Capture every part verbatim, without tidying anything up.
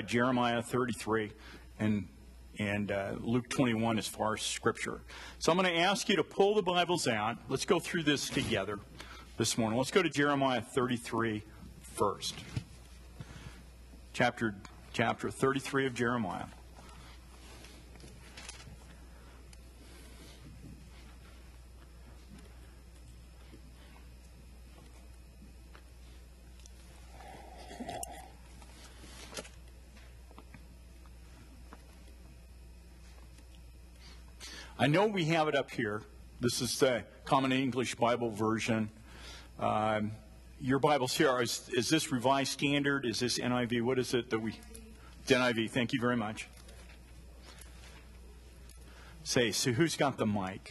Jeremiah thirty-three and and uh, Luke twenty-one as far as Scripture. So I'm going to ask you to pull the Bibles out. Let's go through this together this morning. Let's go to Jeremiah thirty-three first. Chapter, chapter thirty-three of Jeremiah. I know we have it up here. This is the Common English Bible version. Um, your Bibles here, are, is, is this Revised Standard? Is this N I V? What is it that we... N I V, thank you very much. Say, so who's got the mic?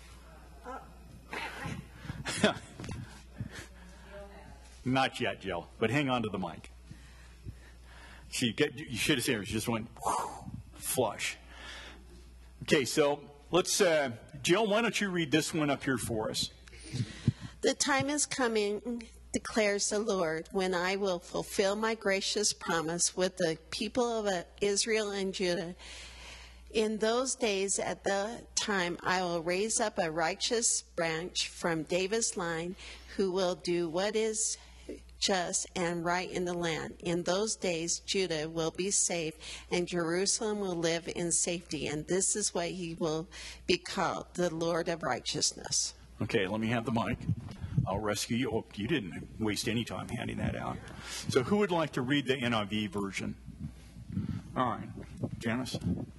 Not yet, Jill, but hang on to the mic. She get, you should have seen her. She just went whoosh, flush. Okay, so... Let's, uh, Jill, why don't you read this one up here for us? The time is coming, declares the Lord, when I will fulfill my gracious promise with the people of Israel and Judah. In those days, at the time, I will raise up a righteous branch from David's line who will do what is just and right in the land. In those days, Judah will be saved, and Jerusalem will live in safety. And this is what he will be called, the Lord of righteousness. Okay, let me have the mic. I'll rescue you. Oh, you didn't waste any time handing that out. So who would like to read the N I V version? All right, Janice.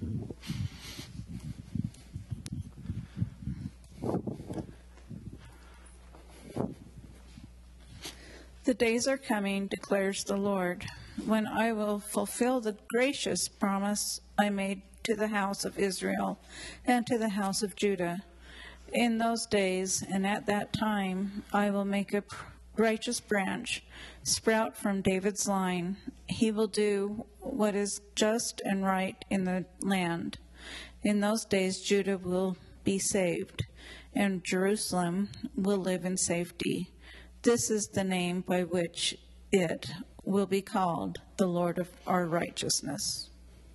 The days are coming, declares the Lord, when I will fulfill the gracious promise I made to the house of Israel and to the house of Judah. In those days and at that time, I will make a righteous branch sprout from David's line. He will do what is just and right in the land. In those days, Judah will be saved, and Jerusalem will live in safety. This is the name by which it will be called, the Lord of our righteousness.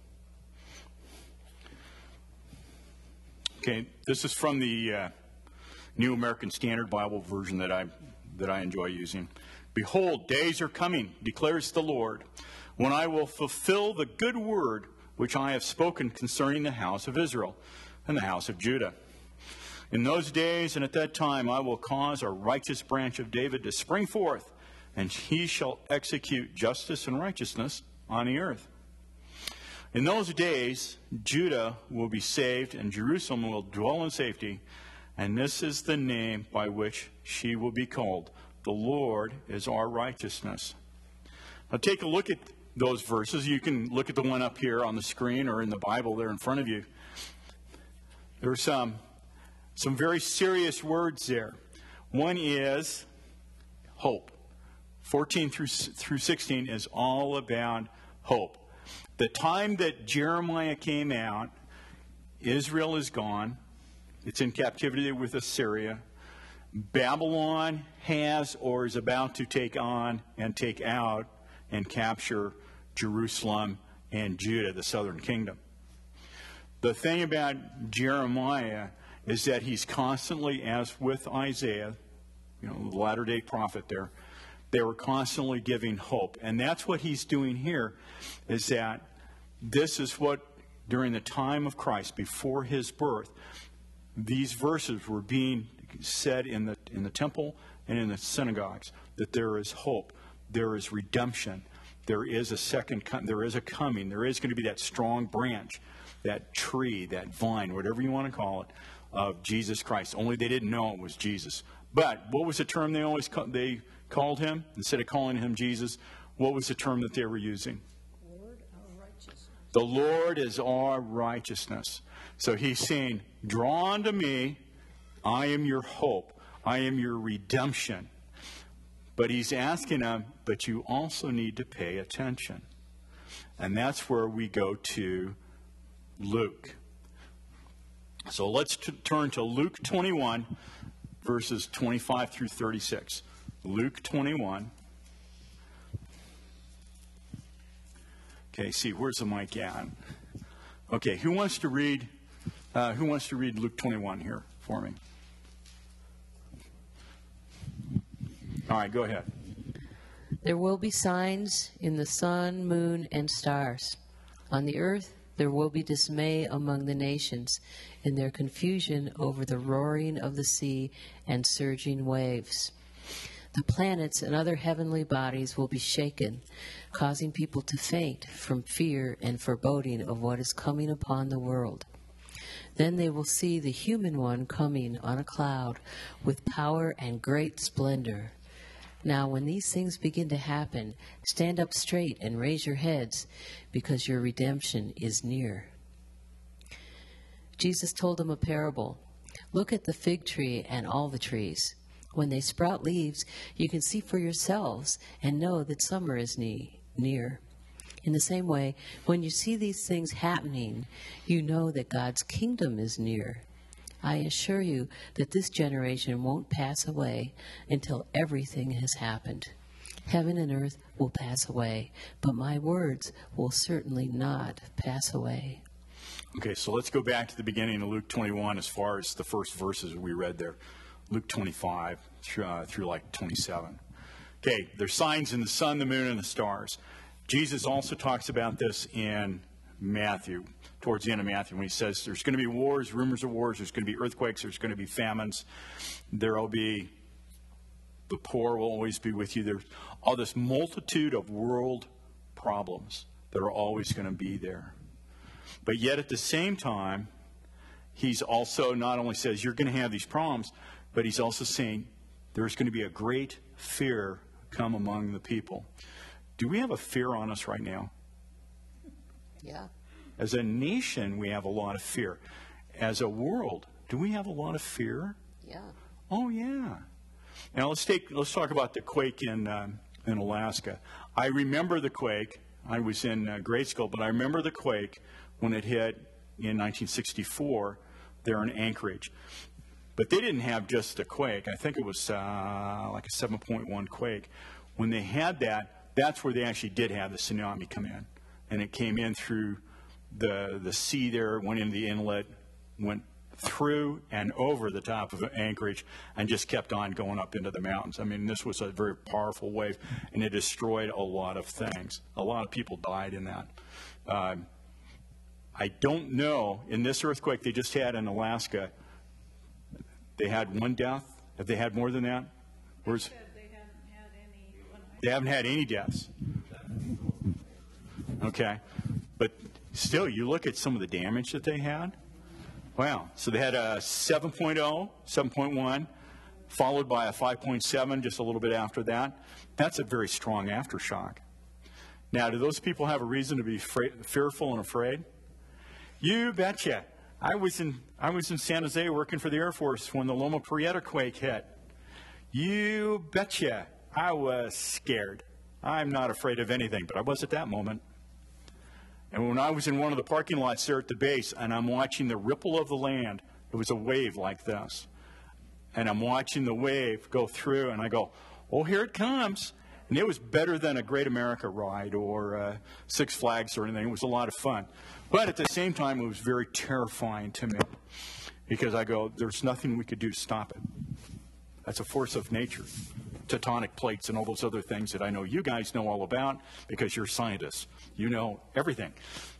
Okay, this is from the uh, New American Standard Bible version that I that I enjoy using. Behold, days are coming, declares the Lord, when I will fulfill the good word which I have spoken concerning the house of Israel and the house of Judah. In those days and at that time, I will cause a righteous branch of David to spring forth, and he shall execute justice and righteousness on the earth. In those days, Judah will be saved, and Jerusalem will dwell in safety, and this is the name by which she will be called. The Lord is our righteousness. Now take a look at those verses. You can look at the one up here on the screen or in the Bible there in front of you. There's some... Some very serious words there. One is hope. fourteen through through sixteen is all about hope. The time that Jeremiah came out, Israel is gone. It's in captivity with Assyria. Babylon has or is about to take on and take out and capture Jerusalem and Judah, the southern kingdom. The thing about Jeremiah is that he's constantly, as with Isaiah, you know, the latter-day prophet there, they were constantly giving hope. And that's what he's doing here, is that this is what, during the time of Christ, before his birth, these verses were being said in the in the temple and in the synagogues, that there is hope, there is redemption, there is a second, there is a coming, there is going to be that strong branch, that tree, that vine, whatever you want to call it, of Jesus Christ. Only they didn't know it was Jesus. But what was the term they always ca- they called him? Instead of calling him Jesus, what was the term that they were using? Lord, our righteousness. The Lord is our righteousness. So he's saying, draw unto me, I am your hope. I am your redemption. But he's asking them, but you also need to pay attention. And that's where we go to Luke. So let's t- turn to Luke twenty-one, verses twenty-five through thirty-six. Luke twenty-one. Okay, see, where's the mic at? Okay, who wants to read, uh, who wants to read Luke twenty-one here for me? All right, go ahead. There will be signs in the sun, moon, and stars. On the earth there will be dismay among the nations, in their confusion over the roaring of the sea and surging waves. The planets and other heavenly bodies will be shaken, causing people to faint from fear and foreboding of what is coming upon the world. Then they will see the human one coming on a cloud with power and great splendor. Now, when these things begin to happen, stand up straight and raise your heads, because your redemption is near. Jesus told them a parable. Look at the fig tree and all the trees. When they sprout leaves, you can see for yourselves and know that summer is ne- near. In the same way, when you see these things happening, you know that God's kingdom is near. I assure you that this generation won't pass away until everything has happened. Heaven and earth will pass away, but my words will certainly not pass away. Okay, so let's go back to the beginning of Luke twenty-one as far as the first verses we read there. Luke twenty-five through, uh, through like twenty-seven. Okay, there's signs in the sun, the moon, and the stars. Jesus also talks about this in Matthew, towards the end of Matthew, when he says there's going to be wars, rumors of wars, there's going to be earthquakes, there's going to be famines, there will be, the poor will always be with you. There's all this multitude of world problems that are always going to be there. But yet at the same time, he's also not only says you're going to have these problems, but he's also saying there's going to be a great fear come among the people. Do we have a fear on us right now? Yeah. As a nation, we have a lot of fear. As a world, do we have a lot of fear? Yeah. Oh, yeah. Now let's take let's talk about the quake in uh, in Alaska. I remember the quake. I was in uh, grade school, but I remember the quake when it hit in nineteen sixty-four there in Anchorage. But they didn't have just a quake. I think it was uh, like a seven point one quake. When they had that, that's where they actually did have the tsunami come in. And it came in through the the sea there, went into the inlet, went through and over the top of Anchorage, and just kept on going up into the mountains. I mean, this was a very powerful wave, and it destroyed a lot of things. A lot of people died in that. Uh, I don't know, in this earthquake they just had in Alaska, they had one death. Have they had more than that? Where's, They haven't had any. they haven't had any deaths. Okay. But still, you look at some of the damage that they had. Wow. So they had a seven point oh, seven point one, followed by a five point seven just a little bit after that. That's a very strong aftershock. Now, do those people have a reason to be fra- fearful and afraid? You betcha. I was in I was in San Jose working for the Air Force when the Loma Prieta quake hit. You betcha. I was scared. I'm not afraid of anything, but I was at that moment. And when I was in one of the parking lots there at the base, and I'm watching the ripple of the land, it was a wave like this. And I'm watching the wave go through, and I go, oh, here it comes. And it was better than a Great America ride or uh, Six Flags or anything. It was a lot of fun. But at the same time, it was very terrifying to me because I go, there's nothing we could do to stop it. That's a force of nature. Tectonic plates and all those other things that I know you guys know all about because you're scientists. You know everything.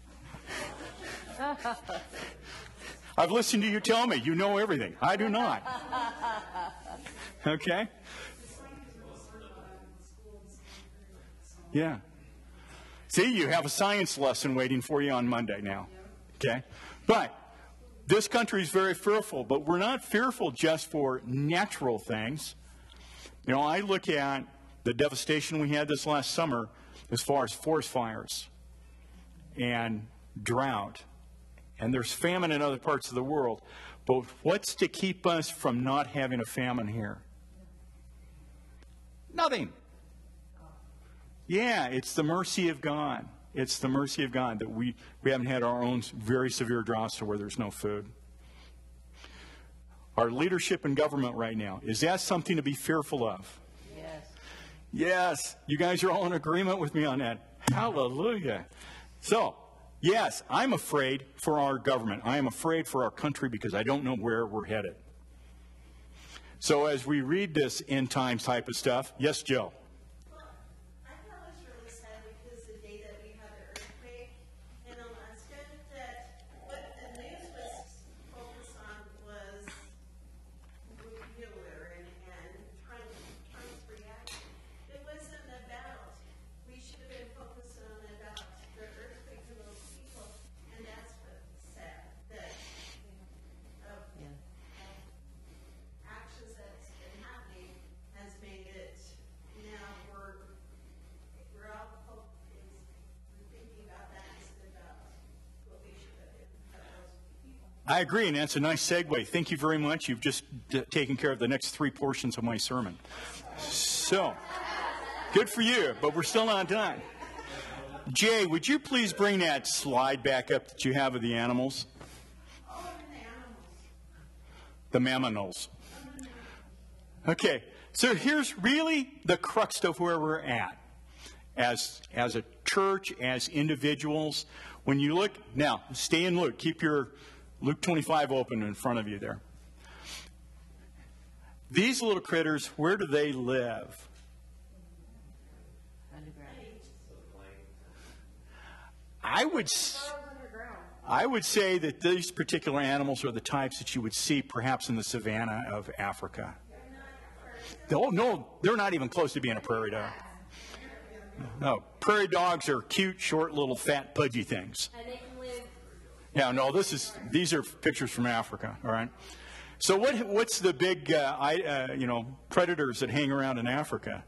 I've listened to you tell me you know everything. I do not. Okay? Yeah. See, you have a science lesson waiting for you on Monday now. Okay? But this country is very fearful, but we're not fearful just for natural things. You know, I look at the devastation we had this last summer as far as forest fires and drought. And there's famine in other parts of the world. But what's to keep us from not having a famine here? Nothing. Yeah, it's the mercy of God. It's the mercy of God that we, we haven't had our own very severe droughts to where there's no food. Our leadership in government right now, is that something to be fearful of? Yes. Yes. You guys are all in agreement with me on that. Hallelujah. So, yes, I'm afraid for our government. I am afraid for our country because I don't know where we're headed. So as we read this end times type of stuff, yes, Joe? Well, I thought it was really sad because the day that we had the earthquake in Alaska, that what the news was focused on was nuclear and, and Trump, Trump's reaction. It wasn't about, we should have been focused on about the earthquake and those people, and that's what's sad, that of Yeah. actions that's been happening has made it, now we're, we're all hope is, we're thinking about that instead of what we should have been, about those people. I agree, and that's a nice segue. Thank you very much. You've just d- taken care of the next three portions of my sermon. So, good for you, but we're still not done. Jay, would you please bring that slide back up that you have of the animals? The mammals. Okay, so here's really the crux of where we're at as, as a church, as individuals. When you look, now, stay in Luke. Keep your Luke twenty-five open in front of you there. These little critters, where do they live? I would, s- I would say that these particular animals are the types that you would see perhaps in the savanna of Africa. Oh, no, they're not even close to being a prairie dog. No, prairie dogs are cute, short, little, fat, pudgy things. And they can live. Yeah, no, this is these are pictures from Africa. All right. So what what's the big uh, I, uh, you know predators that hang around in Africa?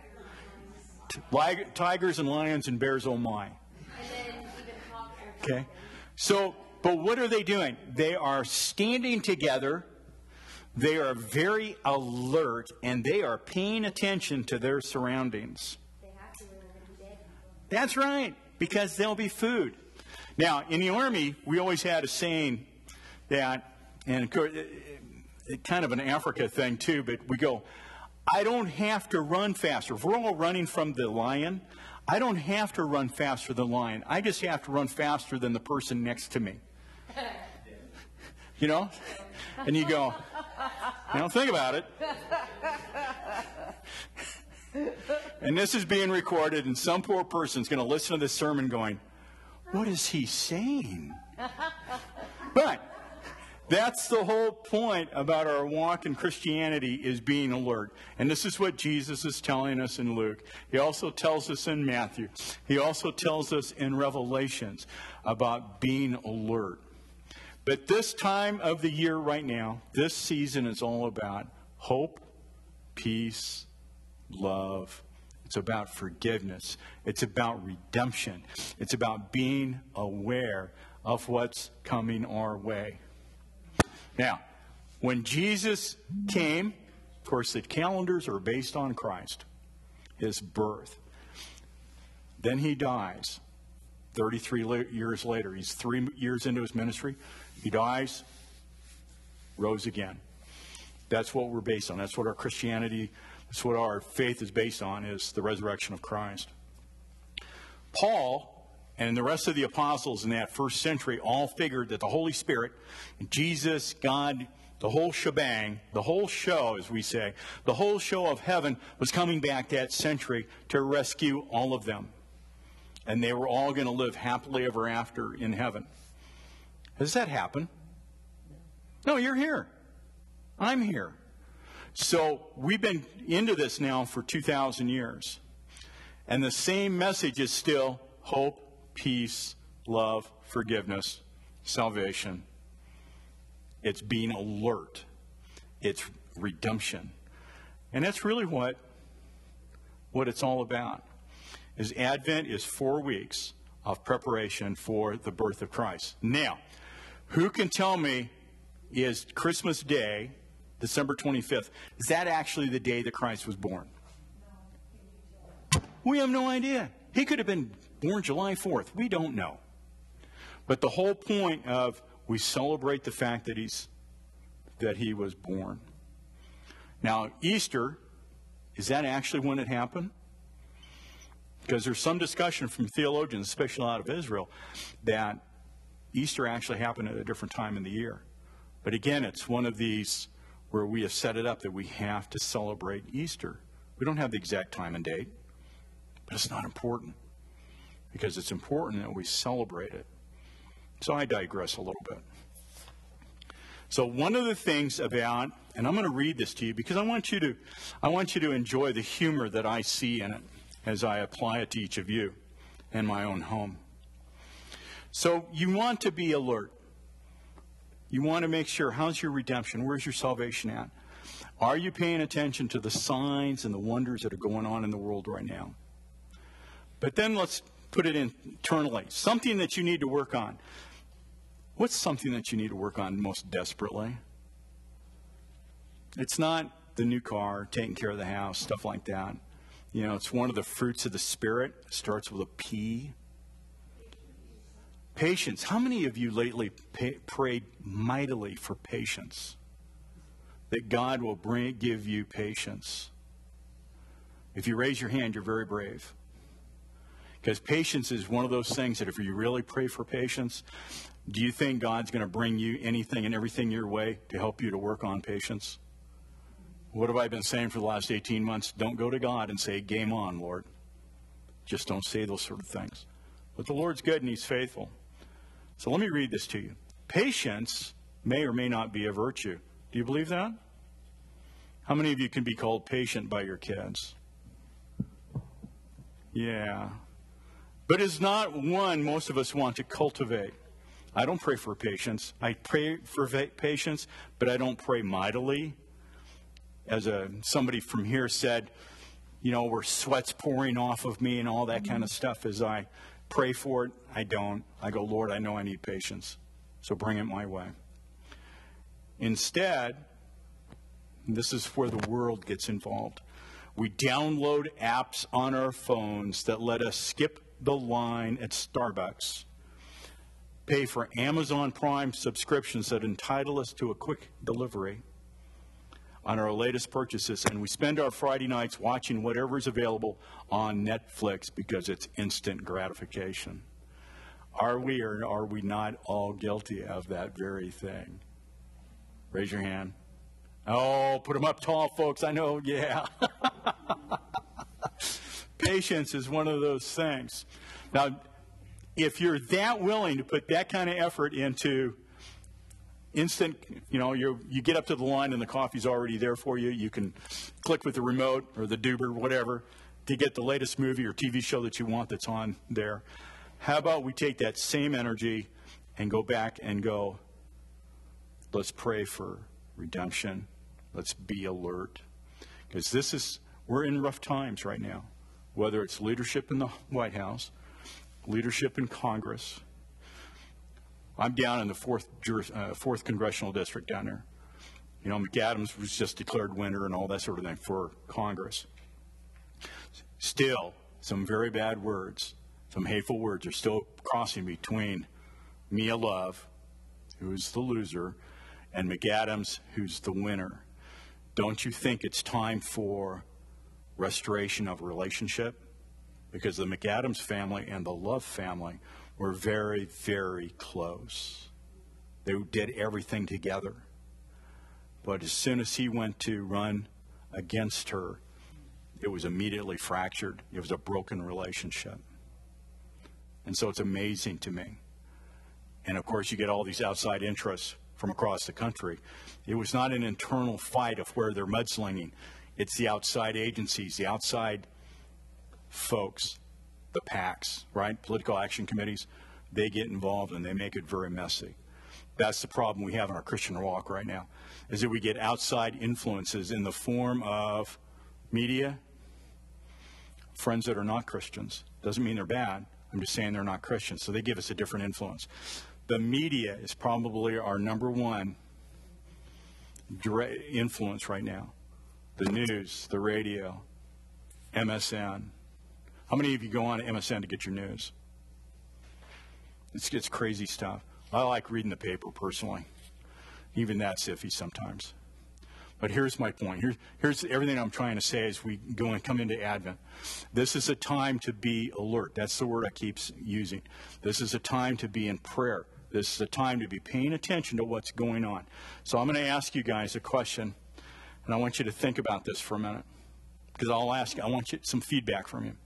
Tig- Tigers and lions and bears. Oh my. And then even hawks are. Okay. So, but what are they doing? They are standing together. They are very alert, and they are paying attention to their surroundings. They have to, or they're going to be dead. That's right, because there'll be food. Now, in the Army, we always had a saying that, and of course, it, it, kind of an Africa thing too, but we go, I don't have to run faster. If we're all running from the lion, I don't have to run faster than the lion. I just have to run faster than the person next to me. You know? And you go, you know, think about it. And this is being recorded, and some poor person's going to listen to this sermon going, what is he saying? But that's the whole point about our walk in Christianity, is being alert. And this is what Jesus is telling us in Luke. He also tells us in Matthew. He also tells us in Revelations about being alert. But this time of the year right now, this season is all about hope, peace, love. It's about forgiveness. It's about redemption. It's about being aware of what's coming our way. Now, when Jesus came, of course, the calendars are based on Christ, his birth. Then he dies. thirty-three la- years later, he's three years into his ministry. He dies, rose again. That's what we're based on. That's what our Christianity, that's what our faith is based on, is the resurrection of Christ. Paul and the rest of the apostles in that first century all figured that the Holy Spirit, Jesus, God, the whole shebang, the whole show, as we say, the whole show of heaven was coming back that century to rescue all of them. And they were all going to live happily ever after in heaven. Does that happen? No, you're here. I'm here. So we've been into this now for two thousand years. And the same message is still hope, peace, love, forgiveness, salvation. It's being alert. It's redemption. And that's really what, what it's all about. Is Advent is four weeks of preparation for the birth of Christ. Now, who can tell me, is Christmas Day, December twenty-fifth, is that actually the day that Christ was born? We have no idea. He could have been born July fourth. We don't know. But the whole point of we celebrate the fact that he's that he was born. Now, Easter, is that actually when it happened? Because there's some discussion from theologians, especially out of Israel, that Easter actually happened at a different time in the year. But again, it's one of these where we have set it up that we have to celebrate Easter. We don't have the exact time and date, but it's not important, because it's important that we celebrate it. So I digress a little bit. So one of the things about, and I'm going to read this to you because I want you to, I want you to enjoy the humor that I see in it as I apply it to each of you in my own home. So you want to be alert. You want to make sure, how's your redemption? Where's your salvation at? Are you paying attention to the signs and the wonders that are going on in the world right now? But then let's put it internally. Something that you need to work on. What's something that you need to work on most desperately? It's not the new car, taking care of the house, stuff like that. You know, it's one of the fruits of the Spirit. It starts with a P. Patience. How many of you lately pay, prayed mightily for patience? That God will bring, give you patience. If you raise your hand, you're very brave. Because patience is one of those things that if you really pray for patience, do you think God's going to bring you anything and everything your way to help you to work on patience? What have I been saying for the last eighteen months? Don't go to God and say, game on, Lord. Just don't say those sort of things. But the Lord's good and He's faithful. So let me read this to you. Patience may or may not be a virtue. Do you believe that? How many of you can be called patient by your kids? Yeah. But it's not one most of us want to cultivate. I don't pray for patience. I pray for patience, but I don't pray mightily. As a, somebody from here said, you know, where sweat's pouring off of me and all that kind of stuff as I pray for it, I don't. I go, Lord, I know I need patience, so bring it my way. Instead, this is where the world gets involved. We download apps on our phones that let us skip the line at Starbucks, pay for Amazon Prime subscriptions that entitle us to a quick delivery on our latest purchases, and we spend our Friday nights watching whatever is available on Netflix because it's instant gratification. Are we or are we not all guilty of that very thing? Raise your hand. Oh, put them up tall, folks. I know, yeah. Patience is one of those things. Now, if you're that willing to put that kind of effort into instant, you know, you you get up to the line and the coffee's already there for you. You can click with the remote or the Duber, whatever, to get the latest movie or T V show that you want that's on there. How about we take that same energy and go back and go, let's pray for redemption. Let's be alert. Because this is, we're in rough times right now. Whether it's leadership in the White House, leadership in Congress. I'm down in the fourth, uh, fourth congressional district down there. You know, McAdams was just declared winner and all that sort of thing for Congress. Still, some very bad words, some hateful words are still crossing between Mia Love, who's the loser, and McAdams, who's the winner. Don't you think it's time for restoration of relationship? Because the McAdams family and the Love family were very, very close. They did everything together. But as soon as he went to run against her, it was immediately fractured. It was a broken relationship. And so it's amazing to me. And of course, you get all these outside interests from across the country. It was not an internal fight of where they're mudslinging. It's the outside agencies, the outside folks, the PACs, right? Political action committees. They get involved and they make it very messy. That's the problem we have in our Christian walk right now, is that we get outside influences in the form of media, friends that are not Christians. Doesn't mean they're bad. I'm just saying they're not Christians. So they give us a different influence. The media is probably our number one influence right now. The news, the radio, M S N. How many of you go on to M S N to get your news? It's, it's crazy stuff. I like reading the paper personally. Even that's iffy sometimes. But here's my point. Here's, here's everything I'm trying to say as we go and come into Advent. This is a time to be alert. That's the word I keep using. This is a time to be in prayer. This is a time to be paying attention to what's going on. So I'm going to ask you guys a question, and I want you to think about this for a minute. Because I'll ask, I want you some feedback from you.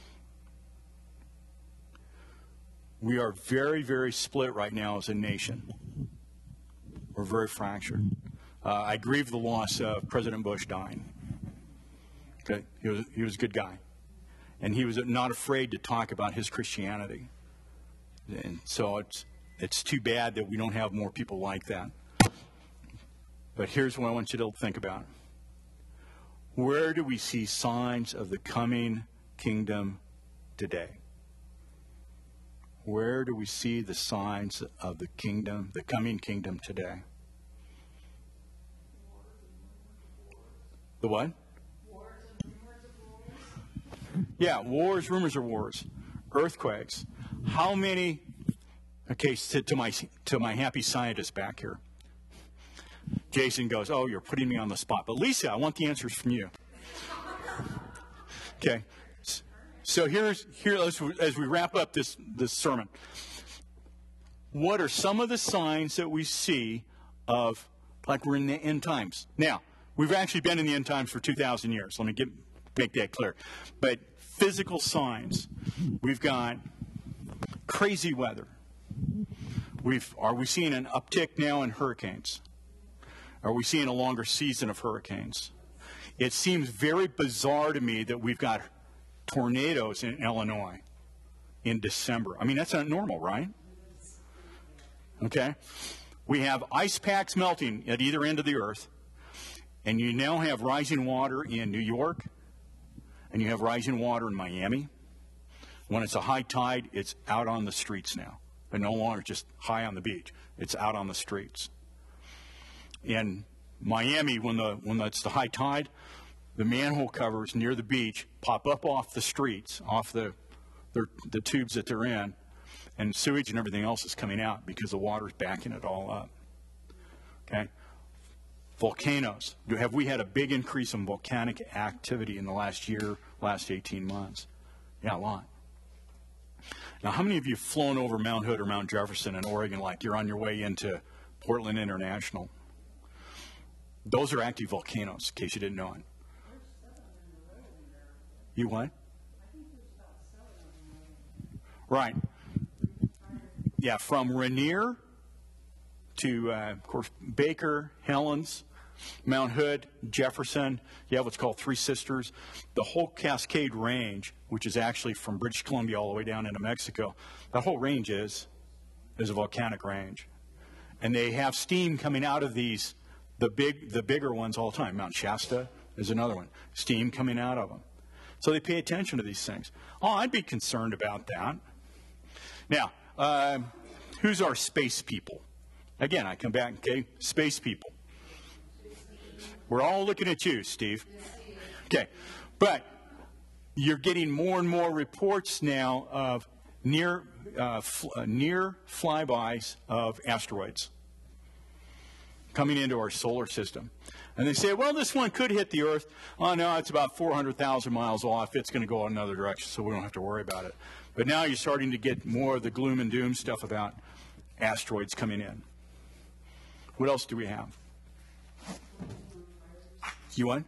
We are very, very split right now as a nation. We're very fractured. Uh, I grieve the loss of President Bush dying. Okay, he was he was a good guy, and he was not afraid to talk about his Christianity. And so it's it's too bad that we don't have more people like that. But here's what I want you to think about. Where do we see signs of the coming kingdom today? Where do we see the signs of the kingdom, the coming kingdom today? The what? Yeah, wars, rumors of wars, earthquakes. How many? Okay, to, to my to my happy scientist back here. Jason goes, "Oh, you're putting me on the spot." But Lisa, I want the answers from you. Okay, so here's here as we, as we wrap up this this sermon. What are some of the signs that we see of like we're in the end times now? We've actually been in the end times for two thousand years. Let me get, make that clear. But physical signs. We've got crazy weather. We've, are we seeing an uptick now in hurricanes? Are we seeing a longer season of hurricanes? It seems very bizarre to me that we've got tornadoes in Illinois in December. I mean, that's not normal, right? Okay. We have ice packs melting at either end of the earth. And you now have rising water in New York, and you have rising water in Miami. When it's a high tide, it's out on the streets now, but no longer just high on the beach. It's out on the streets. In Miami, when the when it's the high tide, the manhole covers near the beach pop up off the streets, off the the, the tubes that they're in, and sewage and everything else is coming out because the water's backing it all up. Okay. Volcanoes. Have we had a big increase in volcanic activity in the last year, last eighteen months? Yeah, a lot. Now, how many of you have flown over Mount Hood or Mount Jefferson in Oregon like you're on your way into Portland International? Those are active volcanoes, in case you didn't know it. You what? Right. Yeah, from Rainier to, uh, of course, Baker, Helens, Mount Hood, Jefferson. You have what's called Three Sisters. The whole Cascade Range, which is actually from British Columbia all the way down into Mexico, that whole range is, is a volcanic range. And they have steam coming out of these, the big, the bigger ones all the time. Mount Shasta is another one. Steam coming out of them. So they pay attention to these things. Oh, I'd be concerned about that. Now, uh, who's our space people? Again, I come back, okay, space people. We're all looking at you, Steve. Okay, but you're getting more and more reports now of near uh, fl- uh, near flybys of asteroids coming into our solar system. And they say, well, this one could hit the Earth. Oh, no, it's about four hundred thousand miles off. It's going to go another direction, so we don't have to worry about it. But now you're starting to get more of the gloom and doom stuff about asteroids coming in. What else do we have? You want?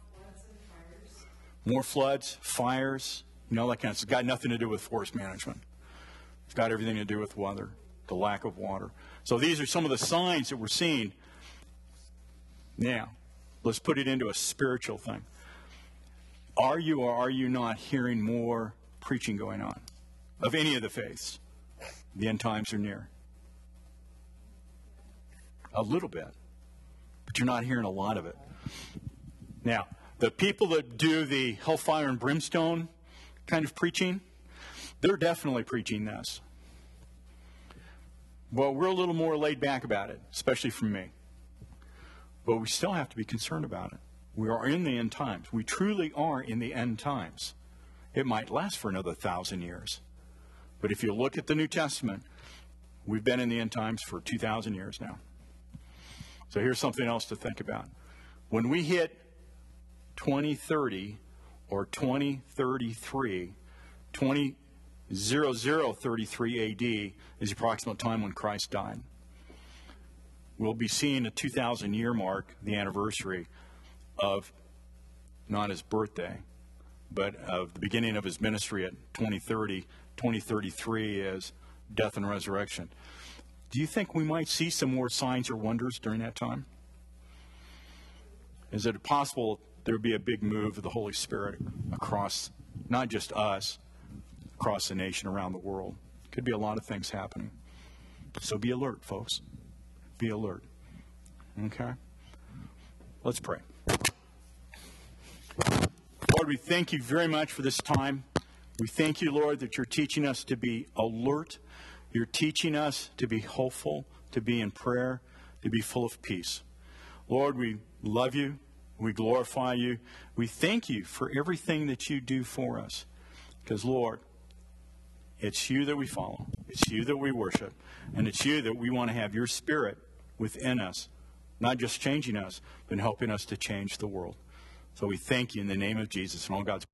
More floods, fires, you know, that kind of stuff. It's got nothing to do with forest management. It's got everything to do with weather, the lack of water. So these are some of the signs that we're seeing. Now, let's put it into a spiritual thing. Are you or are you not hearing more preaching going on of any of the faiths? The end times are near. A little bit, but you're not hearing a lot of it. Now, the people that do the hellfire and brimstone kind of preaching, they're definitely preaching this. Well, we're a little more laid back about it, especially from me. But we still have to be concerned about it. We are in the end times. We truly are in the end times. It might last for another thousand years. But if you look at the New Testament, we've been in the end times for two thousand years now. So here's something else to think about. When we hit twenty thirty or twenty thirty-three, twenty thirty-three A D is the approximate time when Christ died. We'll be seeing a two thousand year mark, the anniversary of not his birthday, but of the beginning of his ministry at twenty thirty, twenty thirty-three as death and resurrection. Do you think we might see some more signs or wonders during that time? Is it possible there would be a big move of the Holy Spirit across, not just us, across the nation, around the world? Could be a lot of things happening. So be alert, folks. Be alert. Okay? Let's pray. Lord, we thank you very much for this time. We thank you, Lord, that you're teaching us to be alert. You're teaching us to be hopeful, to be in prayer, to be full of peace. Lord, we love you. We glorify you. We thank you for everything that you do for us. Because, Lord, it's you that we follow. It's you that we worship. And it's you that we want to have your Spirit within us, not just changing us, but helping us to change the world. So we thank you in the name of Jesus and all God's